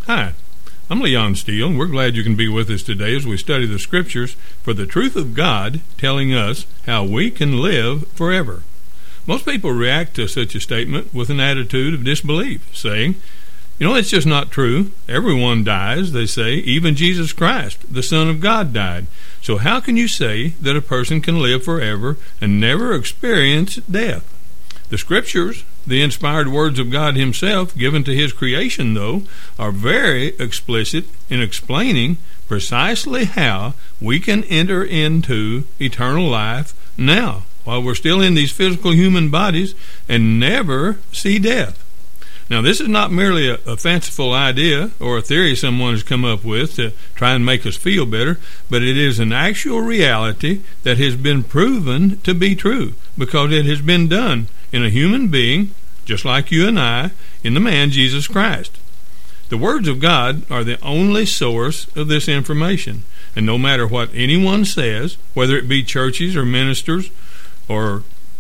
Hi, I'm Leon Steele, and we're glad you can be with us today as we study the Scriptures for the truth of God telling us how we can live forever. Most people react to such a statement with an attitude of disbelief, saying, it's just not true. Everyone dies, they say. Even Jesus Christ, the Son of God, died. So how can you say that a person can live forever and never experience death? The Scriptures, the inspired words of God Himself given to His creation, though, are very explicit in explaining precisely how we can enter into eternal life now, while we're still in these physical human bodies, and never see death. Now, this is not merely a fanciful idea or a theory someone has come up with to try and make us feel better, but it is an actual reality that has been proven to be true, because it has been done in a human being, just like you and I, in the man Jesus Christ. The words of God are the only source of this information, and no matter what anyone says, whether it be churches or ministers or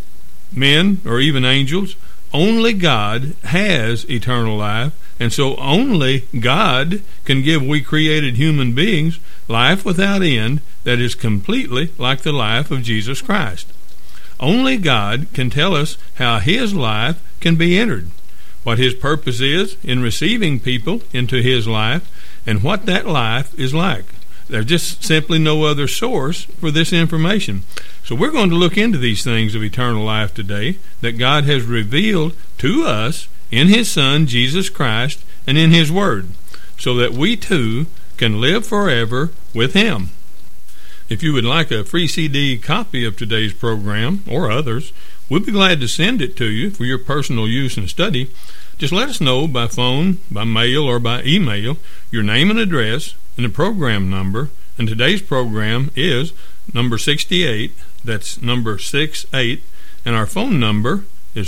men or even angels, only God has eternal life, and so only God can give we created human beings life without end that is completely like the life of Jesus Christ. Only God can tell us how His life can be entered, what His purpose is in receiving people into His life, and what that life is like. There's just simply no other source for this information. So we're going to look into these things of eternal life today that God has revealed to us in His Son, Jesus Christ, and in His Word, so that we too can live forever with Him. If you would like a free CD copy of today's program, or others, we'll be glad to send it to you for your personal use and study. Just let us know by phone, by mail, or by email your name and address and the program number. And today's program is number 68. That's number 68. And our phone number is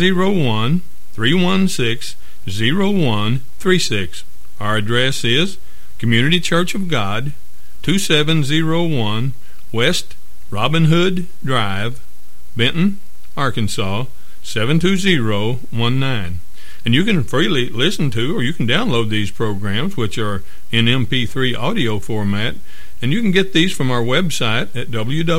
501-316-0136. Our address is Community Church of God, 2701 West Robin Hood Drive, Benton, Arkansas, 72019. And you can freely listen to, or you can download these programs, which are in MP3 audio format, and you can get these from our website at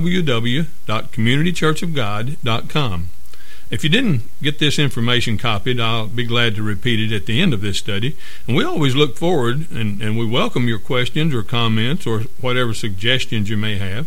www.communitychurchofgod.com. If you didn't get this information copied, I'll be glad to repeat it at the end of this study. And we always look forward, and we welcome your questions or comments or whatever suggestions you may have.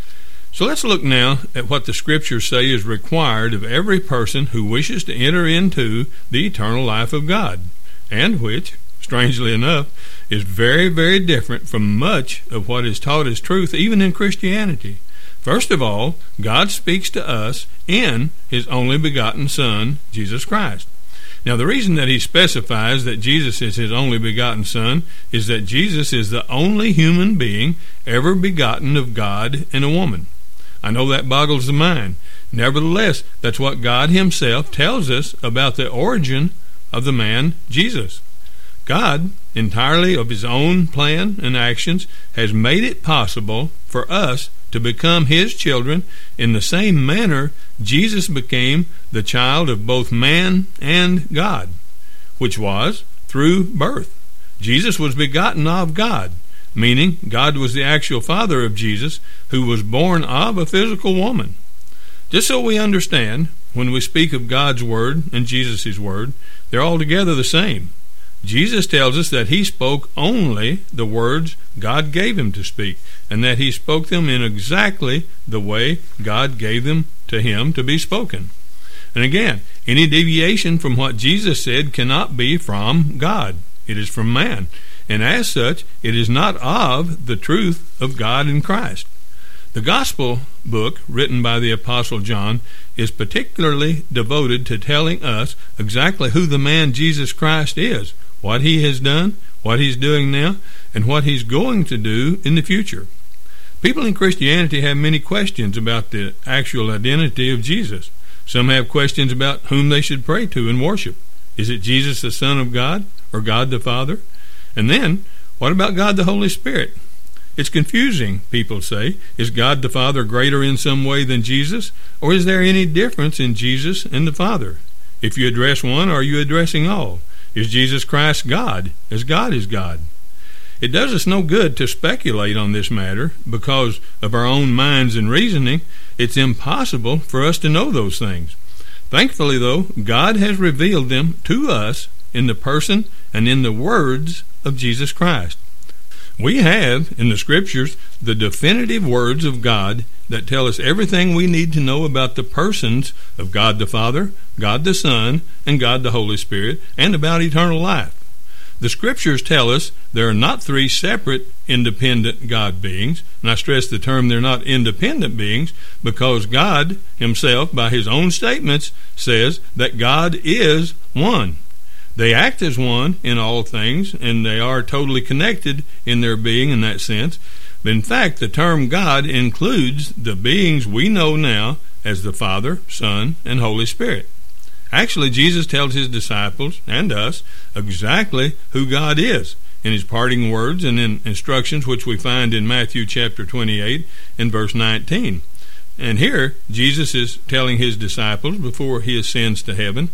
So let's look now at what the Scriptures say is required of every person who wishes to enter into the eternal life of God, and which, strangely enough, is very, very different from much of what is taught as truth, even in Christianity. First of all, God speaks to us in His only begotten Son, Jesus Christ. Now, the reason that He specifies that Jesus is His only begotten Son is that Jesus is the only human being ever begotten of God and a woman. I know that boggles the mind. Nevertheless, that's what God Himself tells us about the origin of the man Jesus. God, entirely of His own plan and actions, has made it possible for us to become His children in the same manner Jesus became the child of both man and God, which was through birth. Jesus was begotten of God, meaning God was the actual father of Jesus, who was born of a physical woman. Just so we understand, when we speak of God's Word and Jesus' Word, they're altogether the same. Jesus tells us that He spoke only the words God gave Him to speak, and that He spoke them in exactly the way God gave them to Him to be spoken. And again, any deviation from what Jesus said cannot be from God. It is from man. And as such, it is not of the truth of God in Christ. The Gospel book, written by the Apostle John, is particularly devoted to telling us exactly who the man Jesus Christ is, what He has done, what He's doing now, and what He's going to do in the future. People in Christianity have many questions about the actual identity of Jesus. Some have questions about whom they should pray to and worship. Is it Jesus the Son of God, or God the Father? And then, what about God the Holy Spirit? It's confusing, people say. Is God the Father greater in some way than Jesus? Or is there any difference in Jesus and the Father? If you address one, are you addressing all? Is Jesus Christ God, as God is God? It does us no good to speculate on this matter because of our own minds and reasoning. It's impossible for us to know those things. Thankfully, though, God has revealed them to us in the person and in the words of Jesus Christ. We have, in the Scriptures, the definitive words of God that tell us everything we need to know about the persons of God the Father, God the Son, and God the Holy Spirit, and about eternal life. The Scriptures tell us there are not three separate independent God beings, and I stress the term they're not independent beings because God himself, by his own statements, says that God is one. They act as one in all things, and they are totally connected in their being in that sense. But in fact, the term God includes the beings we know now as the Father, Son, and Holy Spirit. Actually, Jesus tells his disciples and us exactly who God is in his parting words and in instructions which we find in Matthew chapter 28 and verse 19. And here, Jesus is telling his disciples before he ascends to heaven,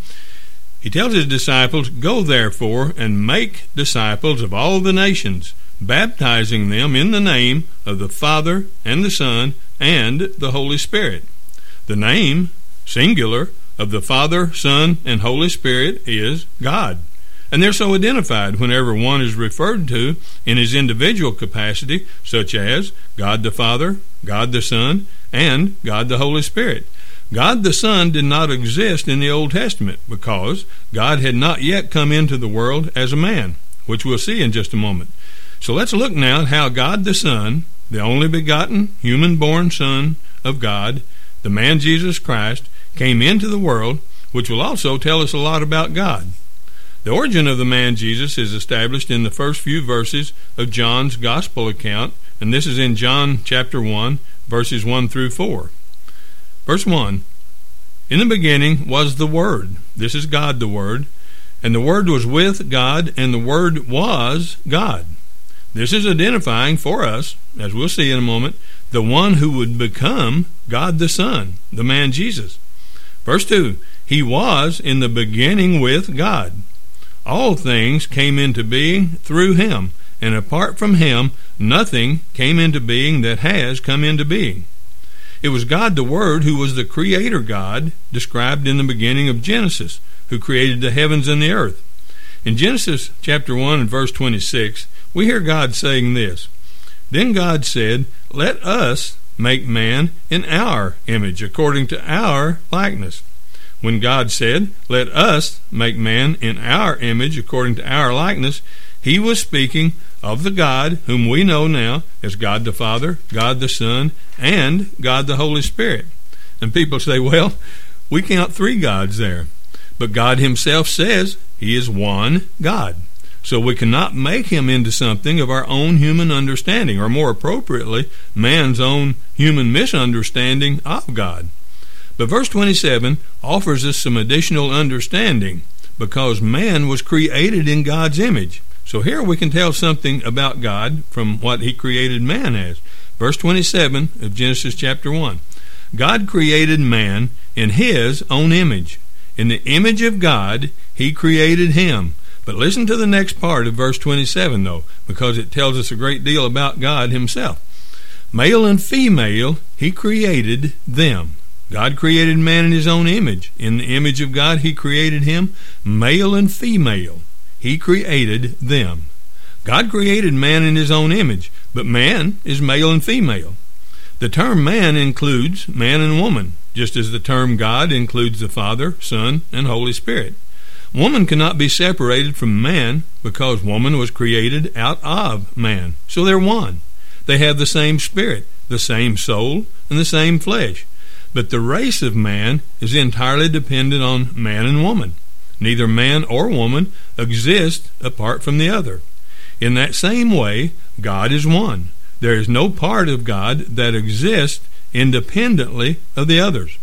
he tells his disciples, "Go therefore and make disciples of all the nations, baptizing them in the name of the Father and the Son and the Holy Spirit." The name, singular, of the Father, Son, and Holy Spirit is God. And they're so identified whenever one is referred to in his individual capacity, such as God the Father, God the Son, and God the Holy Spirit. God the Son did not exist in the Old Testament because God had not yet come into the world as a man, which we'll see in just a moment. So let's look now at how God the Son, the only begotten human-born Son of God, the man Jesus Christ, came into the world, which will also tell us a lot about God. The origin of the man Jesus is established in the first few verses of John's Gospel account, and this is in John chapter 1, verses 1 through 4. Verse 1, "In the beginning was the Word." This is God the Word. "And the Word was with God, and the Word was God." This is identifying for us, as we'll see in a moment, the one who would become God the Son, the man Jesus. Verse 2, "He was in the beginning with God. All things came into being through him, and apart from him nothing came into being that has come into being." It was God the Word who was the Creator God described in the beginning of Genesis, who created the heavens and the earth. In Genesis chapter 1 and verse 26, we hear God saying this, "Then God said, Let us make man in our image, according to our likeness." When God said, "Let us make man in our image, according to our likeness," he was speaking of the God whom we know now as God the Father, God the Son, and God the Holy Spirit. And people say, well, we count three gods there. But God himself says he is one God. So we cannot make him into something of our own human understanding, or more appropriately, man's own human misunderstanding of God. But verse 27 offers us some additional understanding because man was created in God's image. So here we can tell something about God from what he created man as. Verse 27 of Genesis chapter 1. God created man in his own image. In the image of God, he created him. But listen to the next part of verse 27, though, because it tells us a great deal about God himself. Male and female, he created them. God created man in his own image. In the image of God, he created him. Male and female, he created them. God created man in his own image, but man is male and female. The term man includes man and woman, just as the term God includes the Father, Son, and Holy Spirit. Woman cannot be separated from man because woman was created out of man. So they're one. They have the same spirit, the same soul, and the same flesh. But the race of man is entirely dependent on man and woman. Neither man or woman exist apart from the other. In that same way, God is one. There is no part of God that exists independently of the others.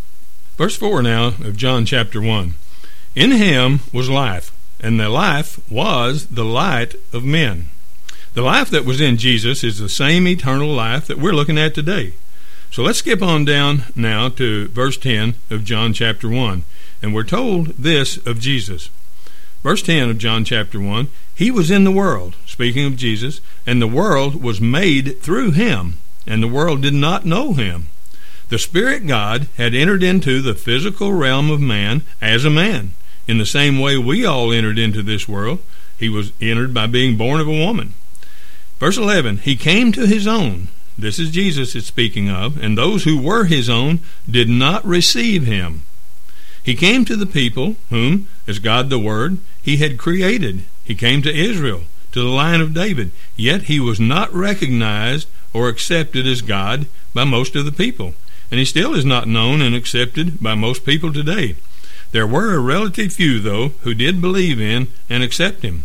Verse 4 now of John chapter 1. In him was life, and the life was the light of men. The life that was in Jesus is the same eternal life that we're looking at today. So let's skip on down now to verse 10 of John chapter 1. And we're told this of Jesus. Verse 10 of John chapter 1, he was in the world, speaking of Jesus, and the world was made through him, and the world did not know him. The Spirit God had entered into the physical realm of man as a man. In the same way we all entered into this world, he was entered by being born of a woman. Verse 11, he came to his own. This is Jesus it's speaking of, and those who were his own did not receive him. He came to the people whom, as God the Word, he had created. He came to Israel, to the line of David, yet he was not recognized or accepted as God by most of the people, and he still is not known and accepted by most people today. There were a relative few, though, who did believe in and accept him.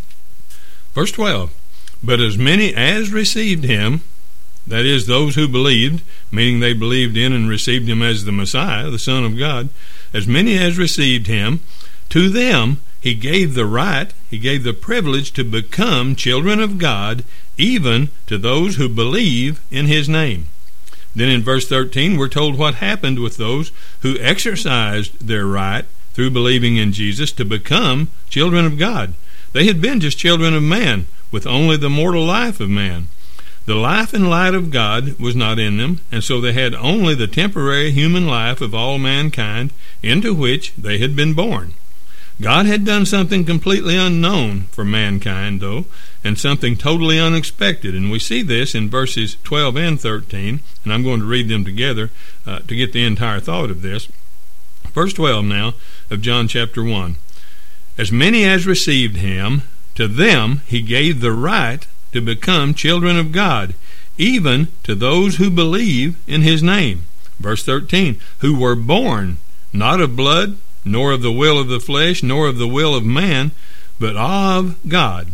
Verse 12, but as many as received him, that is, those who believed, meaning they believed in and received him as the Messiah, the Son of God, as many as received him, to them he gave the right, he gave the privilege to become children of God, even to those who believe in his name. Then in verse 13, we're told what happened with those who exercised their right through believing in Jesus to become children of God. They had been just children of man, with only the mortal life of man. The life and light of God was not in them, and so they had only the temporary human life of all mankind into which they had been born. God had done something completely unknown for mankind, though, and something totally unexpected, and we see this in verses 12 and 13, and I'm going to read them together to get the entire thought of this. Verse 12 now of John chapter 1. As many as received him, to them he gave the right to become children of God, even to those who believe in his name. Verse 13, who were born not of blood, nor of the will of the flesh, nor of the will of man, but of God.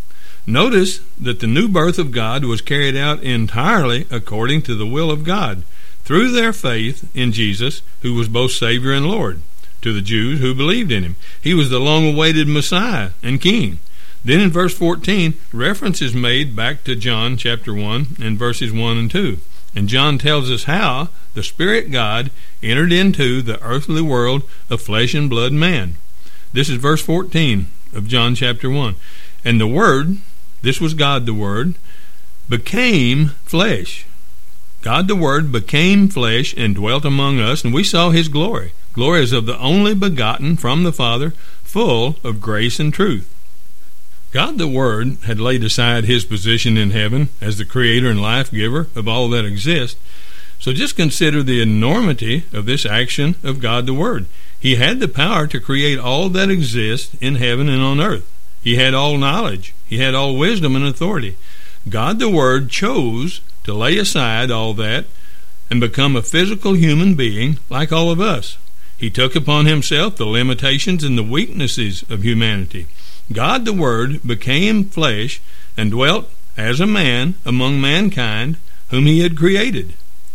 Notice that the new birth of God was carried out entirely according to the will of God, through their faith in Jesus, who was both Savior and Lord, to the Jews who believed in him. He was the long-awaited Messiah and King. Then in verse 14, reference is made back to John chapter 1 and verses 1 and 2. And John tells us how the Spirit God entered into the earthly world of flesh and blood man. This is verse 14 of John chapter 1. And the Word, this was God the Word, became flesh. God the Word became flesh and dwelt among us, and we saw his glory. Glory is of the only begotten from the Father, full of grace and truth. God the Word had laid aside his position in heaven as the creator and life giver of all that exists. So just consider the enormity of this action of God the Word. He had the power to create all that exists in heaven and on earth. He had all knowledge. He had all wisdom and authority. God the Word chose to lay aside all that and become a physical human being like all of us. He took upon himself the limitations and the weaknesses of humanity. God the Word became flesh and dwelt as a man among mankind whom he had created.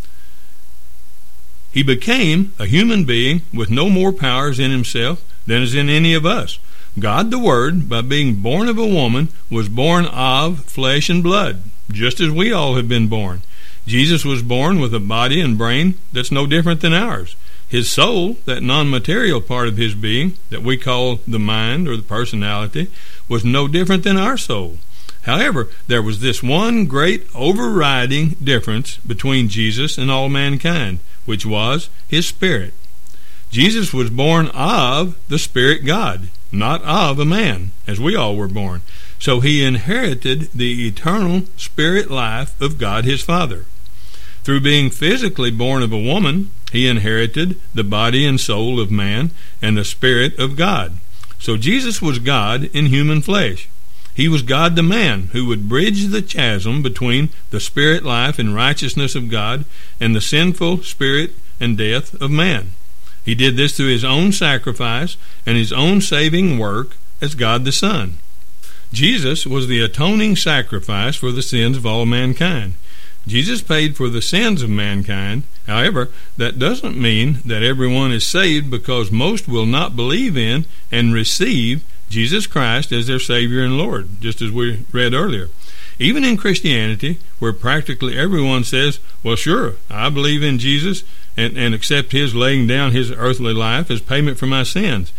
He became a human being with no more powers in himself than is in any of us. God the Word, by being born of a woman, was born of flesh and blood, just as we all have been born. Jesus was born with a body and brain that's no different than ours. His soul, that non-material part of his being that we call the mind or the personality, was no different than our soul. However, there was this one great overriding difference between Jesus and all mankind, which was his spirit. Jesus was born of the Spirit God, not of a man, as we all were born. So he inherited the eternal spirit life of God his Father. Through being physically born of a woman, he inherited the body and soul of man and the Spirit of God. So Jesus was God in human flesh. He was God the man who would bridge the chasm between the spirit life and righteousness of God and the sinful spirit and death of man. He did this through his own sacrifice and his own saving work as God the Son. Jesus was the atoning sacrifice for the sins of all mankind. Jesus paid for the sins of mankind. However, that doesn't mean that everyone is saved, because most will not believe in and receive Jesus Christ as their Savior and Lord, just as we read earlier. Even in Christianity, where practically everyone says, well, sure, I believe in Jesus and accept his laying down his earthly life as payment for my sins.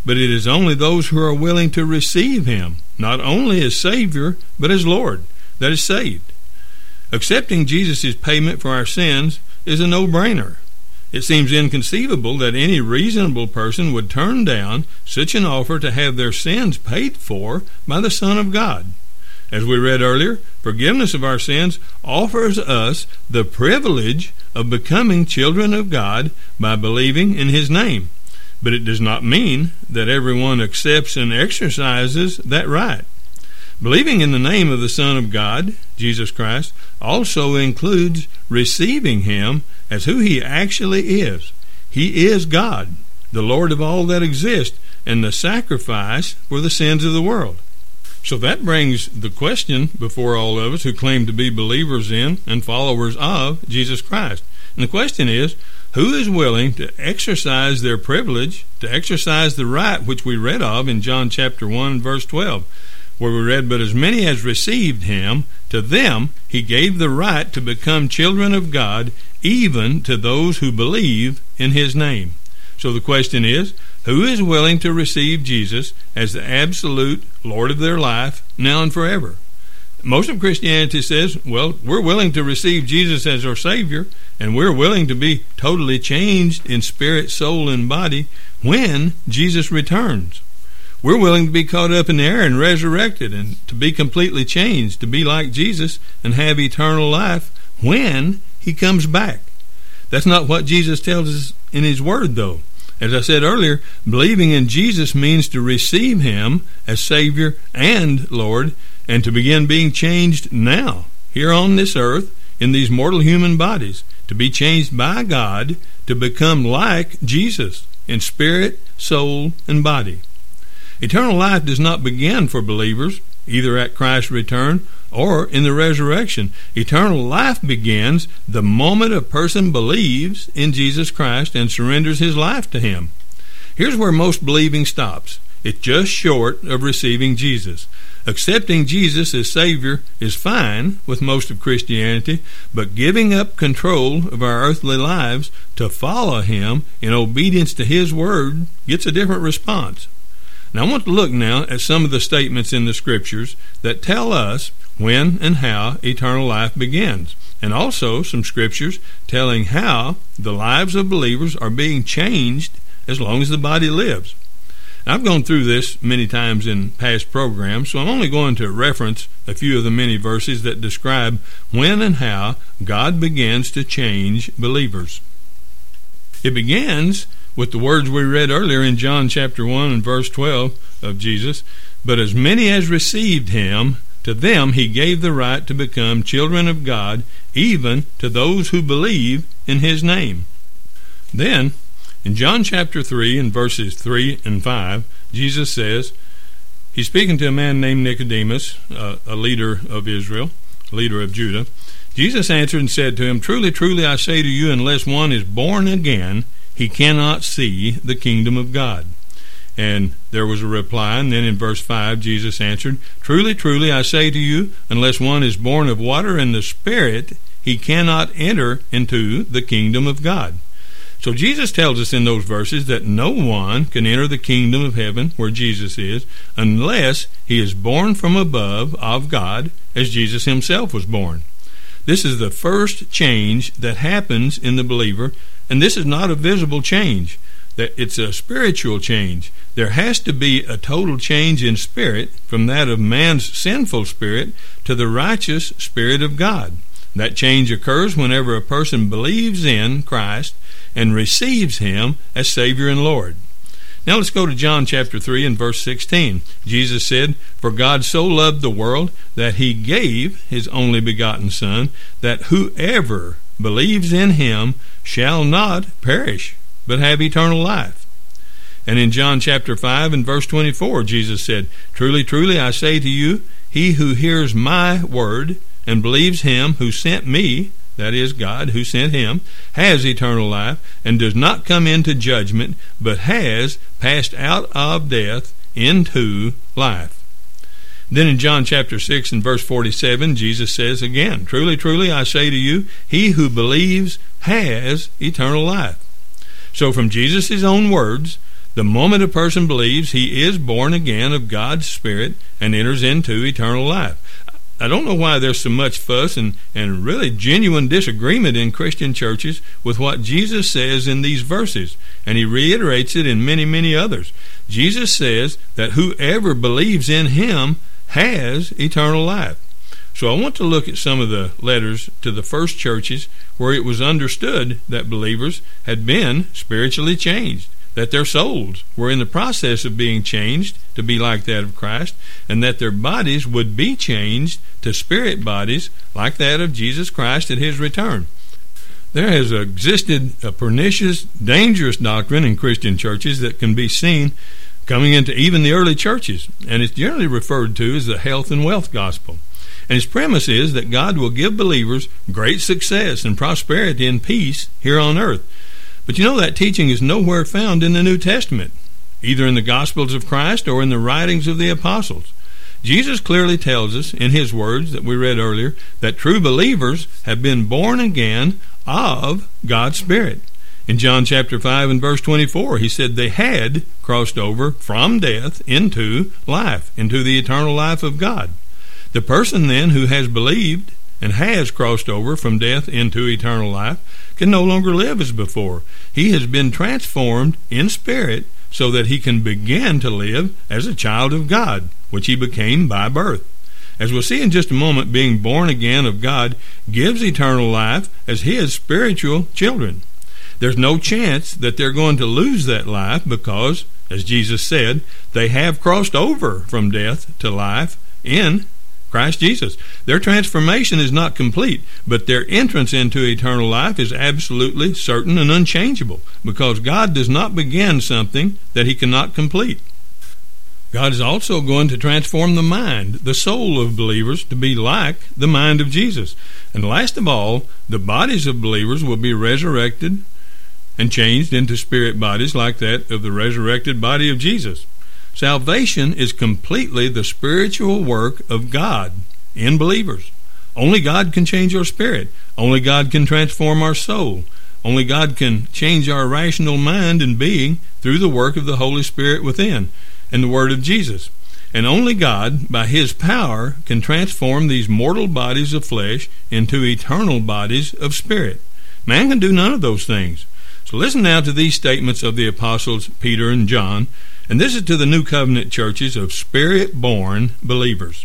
but it is only those who are willing to receive him, not only as Savior, but as Lord, that is saved. Accepting Jesus' payment for our sins is a no-brainer. It seems inconceivable that any reasonable person would turn down such an offer to have their sins paid for by the Son of God. As we read earlier, forgiveness of our sins offers us the privilege of becoming children of God by believing in his name. But it does not mean that everyone accepts and exercises that right. Believing in the name of the Son of God, Jesus Christ, also includes receiving him as who he actually is. He is God, the Lord of all that exists, and the sacrifice for the sins of the world. So that brings the question before all of us who claim to be believers in and followers of Jesus Christ. And the question is, who is willing to exercise their privilege, to exercise the right which we read of in John chapter 1, verse 12, where we read, "But as many as received him, to them he gave the right to become children of God, even to those who believe in his name." So the question is, who is willing to receive Jesus as the absolute Lord of their life, now and forever? Most of Christianity says, well, we're willing to receive Jesus as our Savior, and we're willing to be totally changed in spirit, soul, and body when Jesus returns. We're willing to be caught up in the air and resurrected and to be completely changed, to be like Jesus and have eternal life when he comes back. That's not what Jesus tells us in his word, though. As I said earlier, believing in Jesus means to receive him as Savior and Lord, and to begin being changed now, here on this earth, in these mortal human bodies, to be changed by God to become like Jesus in spirit, soul, and body. Eternal life does not begin for believers, either at Christ's return or in the resurrection. Eternal life begins the moment a person believes in Jesus Christ and surrenders his life to him. Here's where most believing stops. It's just short of receiving Jesus. Accepting Jesus as Savior is fine with most of Christianity, but giving up control of our earthly lives to follow him in obedience to his word gets a different response. Now I want to look now at some of the statements in the Scriptures that tell us when and how eternal life begins, and also some Scriptures telling how the lives of believers are being changed as long as the body lives. Now, I've gone through this many times in past programs, so I'm only going to reference a few of the many verses that describe when and how God begins to change believers. It begins with the words we read earlier in John chapter 1 and verse 12 of Jesus, "But as many as received him, to them he gave the right to become children of God, even to those who believe in his name." Then, in John chapter 3 and verses 3 and 5, Jesus says, he's speaking to a man named Nicodemus, a leader of Israel, leader of Judah. Jesus answered and said to him, "Truly, truly, I say to you, unless one is born again, he cannot see the kingdom of God." And there was a reply, and then in verse 5, Jesus answered, "Truly, truly, I say to you, unless one is born of water and the Spirit, he cannot enter into the kingdom of God." So Jesus tells us in those verses that no one can enter the kingdom of heaven, where Jesus is, unless he is born from above of God, as Jesus himself was born. This is the first change that happens in the believer, and this is not a visible change. That it's a spiritual change. There has to be a total change in spirit from that of man's sinful spirit to the righteous Spirit of God. That change occurs whenever a person believes in Christ and receives him as Savior and Lord. Now let's go to John chapter 3 and verse 16. Jesus said, "For God so loved the world that he gave his only begotten Son, that whoever believes in him shall not perish, but have eternal life." And in John chapter 5 and verse 24, Jesus said, "Truly, truly, I say to you, he who hears my word and believes him who sent me," that is God who sent him, "has eternal life, and does not come into judgment, but has passed out of death into life." Then in John chapter 6 and verse 47, Jesus says again, "Truly, truly, I say to you, he who believes has eternal life." So from Jesus' own words, The moment a person believes, he is born again of God's Spirit and enters into eternal life. I don't know why there's so much fuss and really genuine disagreement in Christian churches with what Jesus says in these verses, and he reiterates it in many, many others. Jesus says that whoever believes in him has eternal life. So I want to look at some of the letters to the first churches where it was understood that believers had been spiritually changed, that their souls were in the process of being changed to be like that of Christ, and that their bodies would be changed to spirit bodies like that of Jesus Christ at his return. There has existed a pernicious, dangerous doctrine in Christian churches that can be seen coming into even the early churches, and it's generally referred to as the health and wealth gospel. And its premise is that God will give believers great success and prosperity and peace here on earth. But you know, that teaching is nowhere found in the New Testament, either in the Gospels of Christ or in the writings of the apostles. Jesus clearly tells us in his words that we read earlier that true believers have been born again of God's Spirit. In John chapter 5 and verse 24, he said they had crossed over from death into life, into the eternal life of God. The person then who has believed and has crossed over from death into eternal life can no longer live as before. He has been transformed in spirit so that he can begin to live as a child of God, which he became by birth. As we'll see in just a moment, being born again of God gives eternal life as his spiritual children. There's no chance that they're going to lose that life because, as Jesus said, they have crossed over from death to life in Christ Jesus. Their transformation is not complete, but their entrance into eternal life is absolutely certain and unchangeable, because God does not begin something that he cannot complete. God is also going to transform the mind, the soul of believers, to be like the mind of Jesus. And last of all, the bodies of believers will be resurrected and changed into spirit bodies like that of the resurrected body of Jesus. Salvation is completely the spiritual work of God in believers. Only God can change our spirit. Only God can transform our soul. Only God can change our rational mind and being through the work of the Holy Spirit within and the Word of Jesus. And only God, by his power, can transform these mortal bodies of flesh into eternal bodies of spirit. Man can do none of those things. So listen now to these statements of the apostles Peter and John, and this is to the New Covenant churches of Spirit-born believers.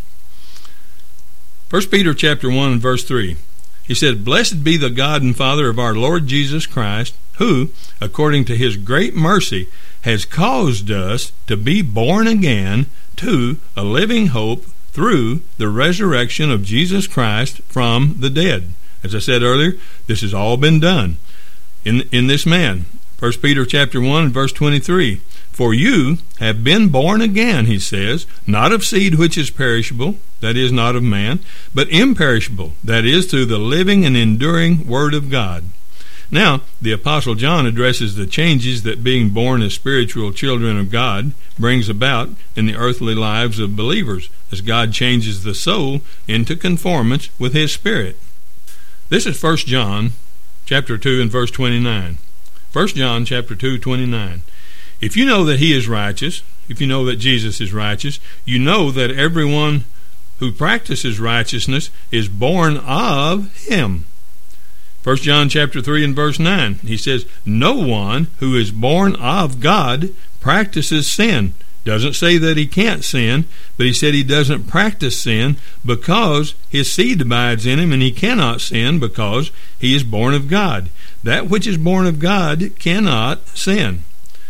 1 Peter chapter 1 and verse 3. He said, "Blessed be the God and Father of our Lord Jesus Christ, who, according to his great mercy, has caused us to be born again to a living hope through the resurrection of Jesus Christ from the dead." As I said earlier, this has all been done in this man. 1 Peter chapter 1 and verse 23. "For you have been born again," he says, "not of seed which is perishable, that is, not of man, but imperishable, that is, through the living and enduring Word of God." Now, the Apostle John addresses the changes that being born as spiritual children of God brings about in the earthly lives of believers, as God changes the soul into conformance with his Spirit. This is 1 John chapter 2 and verse 29. 1 John chapter 2, 29. "If you know that he is righteous," if you know that Jesus is righteous, "you know that everyone who practices righteousness is born of him." 1 John chapter 3 and verse 9, he says, "No one who is born of God practices sin." Doesn't say that he can't sin, but he said he doesn't practice sin because his seed abides in him, and he cannot sin because he is born of God. That which is born of God cannot sin.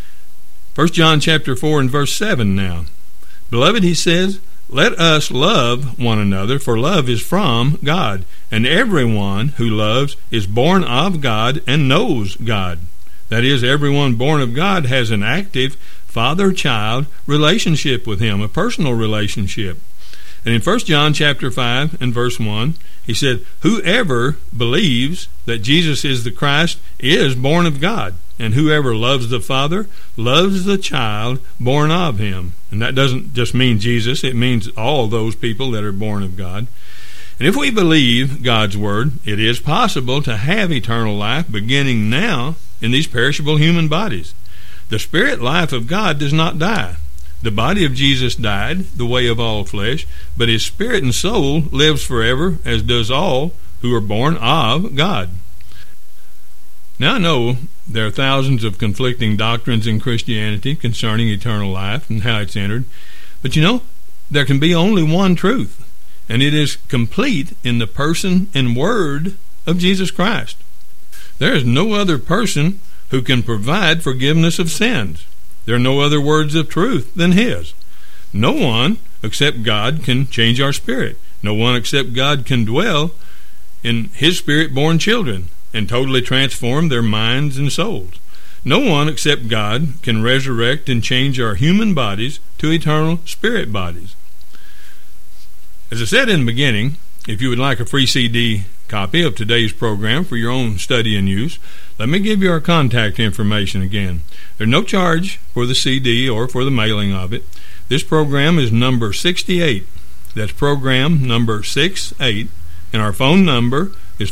1 John chapter 4 and verse 7 now. "Beloved," he says, "let us love one another, for love is from God, and everyone who loves is born of God and knows God." That is, everyone born of God has an active father-child relationship with him, a personal relationship. And in 1 John chapter 5 and verse 1, he said, "Whoever believes that Jesus is the Christ is born of God, and whoever loves the Father loves the child born of him." And that doesn't just mean Jesus, it means all those people that are born of God. And if we believe God's Word, it is possible to have eternal life beginning now in these perishable human bodies. The spirit life of God does not die. The body of Jesus died, the way of all flesh, but his spirit and soul lives forever, as does all who are born of God. Now I know there are thousands of conflicting doctrines in Christianity concerning eternal life and how it's entered, but there can be only one truth, and it is complete in the person and word of Jesus Christ. There is no other person who can provide forgiveness of sins. There are no other words of truth than his. No one except God can change our spirit. No one except God can dwell in his spirit-born children and totally transform their minds and souls. No one except God can resurrect and change our human bodies to eternal spirit bodies. As I said in the beginning, if you would like a free CD copy of today's program for your own study and use, let me give you our contact information again. There's no charge for the CD or for the mailing of it. This program is number 68. That's program number 68, and our phone number is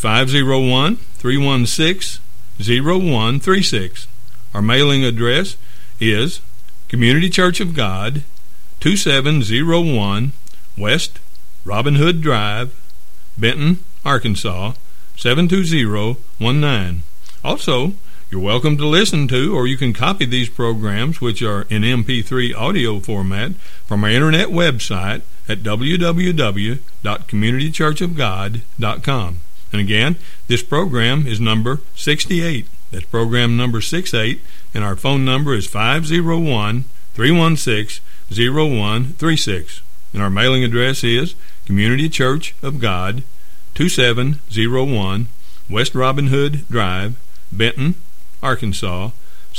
501-316-0136. Our mailing address is Community Church of God, 2701 West Robin Hood Drive, Benton, Arkansas, 72019. Also, you're welcome to listen to, or you can copy these programs, which are in MP3 audio format, from our internet website at www.communitychurchofgod.com. And again, this program is number 68. That's program number 68, and our phone number is 501-316-0136. And our mailing address is Community Church of God, 2701 West Robin Hood Drive, Benton, Arkansas,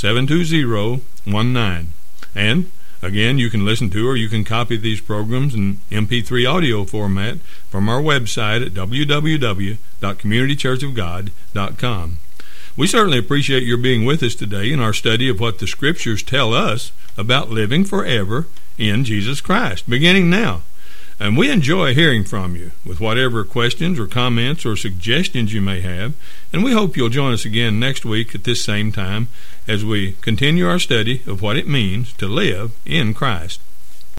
72019. And again, you can listen to or you can copy these programs in MP3 audio format from our website at www.communitychurchofgod.com. We certainly appreciate your being with us today in our study of what the Scriptures tell us about living forever in Jesus Christ, beginning now. And we enjoy hearing from you with whatever questions or comments or suggestions you may have. And we hope you'll join us again next week at this same time as we continue our study of what it means to live in Christ.